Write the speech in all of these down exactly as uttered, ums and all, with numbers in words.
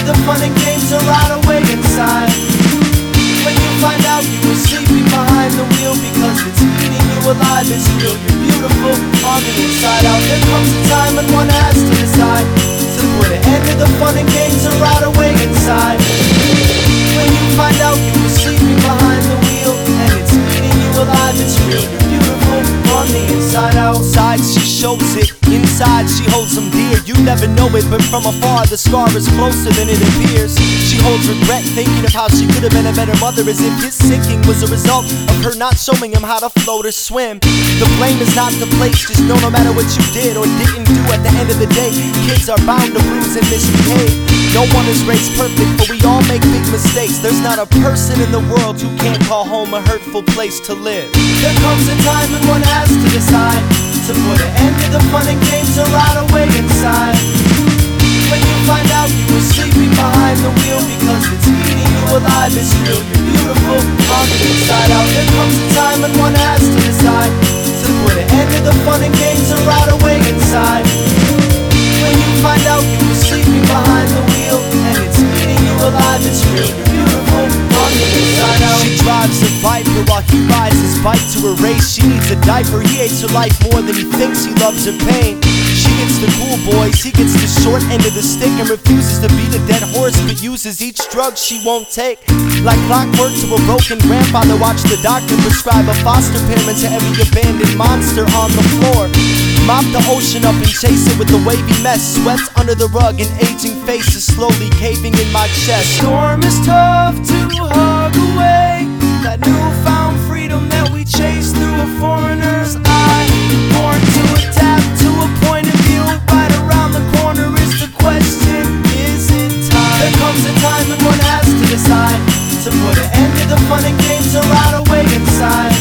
the fun and games are right away inside. When you find out you were sleeping behind the wheel, because it's eating you alive, it's real, you're beautiful on the inside out. There comes a time when one has to decide to put an end to the fun and games are right away inside. When you find out you were sleeping behind the wheel, and it's eating you alive, it's real, you're beautiful on the inside out. Outside she shows it, inside she holds them dear. You never know it, but from afar the scar is closer than it appears. She holds regret, thinking of how she could have been a better mother, as if his sinking was a result of her not showing him how to float or swim. The blame is not the place, just know no matter what you did or didn't do, at the end of the day, kids are bound to bruise and misbehave. No one is raised perfect, but we all make big mistakes. There's not a person in the world who can't call home a hurtful place to live. There comes a time when one has to decide to put an end to the fun and games are right away inside. When you find out you were sleeping behind the wheel, because it's eating you alive, it's real, you're beautiful on the inside out. There comes a time when one has to decide to put an end to the fun and games are right away inside. When you find out you were sleeping behind the wheel, and it's eating you alive, it's real, you're beautiful on the inside out. She drives a Viper while he rides his bike to a race. She needs a diaper, he hates her life more than he thinks he loves her pain. She gets the cool boys, he gets the short end of the stick, and refuses to beat a dead horse, but uses each drug she won't take. Like clockwork to a broken grandfather, watch the doctor prescribe a foster parent to every abandoned monster on the floor. Mop the ocean up and chase it with the wavy mess, swept under the rug, an aging face is slowly caving in my chest. Storm is tough to hug away, that newfound freedom that we chase through a foreigner's eye. Born to adapt to a point of view, right around the corner is the question, is it time? There comes a time when one has to decide to put an end to the fun and games are right away inside.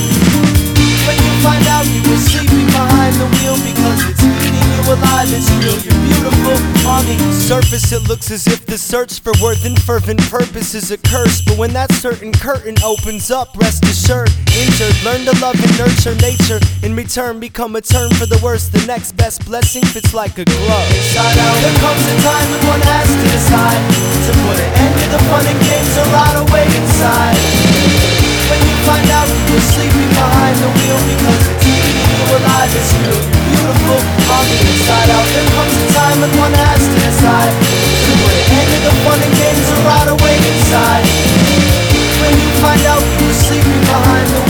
When you find out you were sleeping behind the wheel, because it's eating you alive, it's real, you're beautiful on the surface. It looks as if the search for worth and fervent purpose is a curse, but when that certain curtain opens up, rest assured, injured, learn to love and nurture nature. In return, become a turn for the worse. The next best blessing fits like a glove. Inside out, there comes a time when one has to decide to put an end to the fun and games are right away inside. When you find out you were sleeping behind the wheel, because it's eating you alive, it's real, you're beautiful on the inside out. There comes a time when one has to decide to put an end to the fun and games are right away inside. When you find out you were sleeping behind the